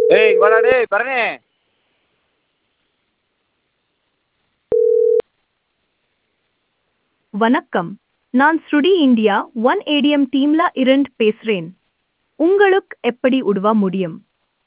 ஏய் இங்க வாடா டேய் பரணி. வணக்கம், நான் ஸ்ருடி இந்தியா ஒன் ஏடிஎம் டீம்ல இருந்து பேசுறேன். உங்களுக்கு எப்படி உதவ முடியும்?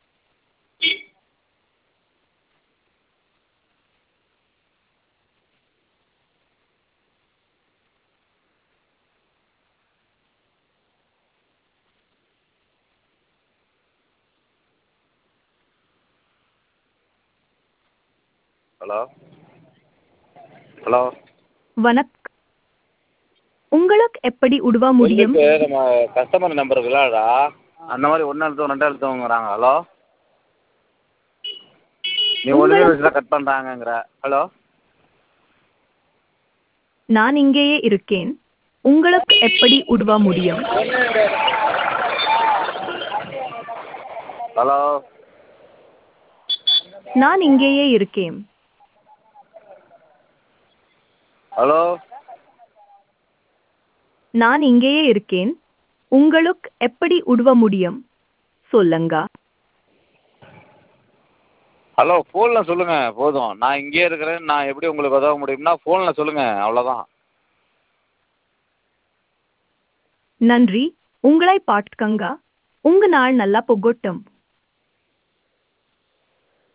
Hello hello. வணக்கம், உங்களுக்கு எப்படி உதவ முடியும்? உங்களுக்கு நம்ம கஸ்டமர் நம்பர் இருக்குல்லடா, அந்த மாதிரி ஒன்று எழுத்தவங்க ரெண்டு எழுத்தவங்கிறாங்க. ஹலோ, நீ ஒழுங்கு உங்களுக்கு வச்சுதான் கட் பண்ணுறாங்கங்கிற. ஹலோ நான் இங்கேயே இருக்கேன். உங்களுக்கு எப்படி உதவ முடியும்? ஹலோ நான் இங்கேயே இருக்கேன். ஹலோ. நான் இங்கேயே இருக்கேன். உங்களுக்கு எப்படி உதவ முடியும்? சொல்லுங்க. ஹலோ, ஃபோனில் சொல்லுங்கள் போதும். நான் இங்கேயே இருக்கிறேன். நான் எப்படி உங்களுக்கு உதவ முடியும்னா ஃபோனில் சொல்லுங்கள், அவ்வளோதான். நன்றி, உங்களை பார்த்துக்கங்க. உங்க நாள் நல்லா போகட்டும்.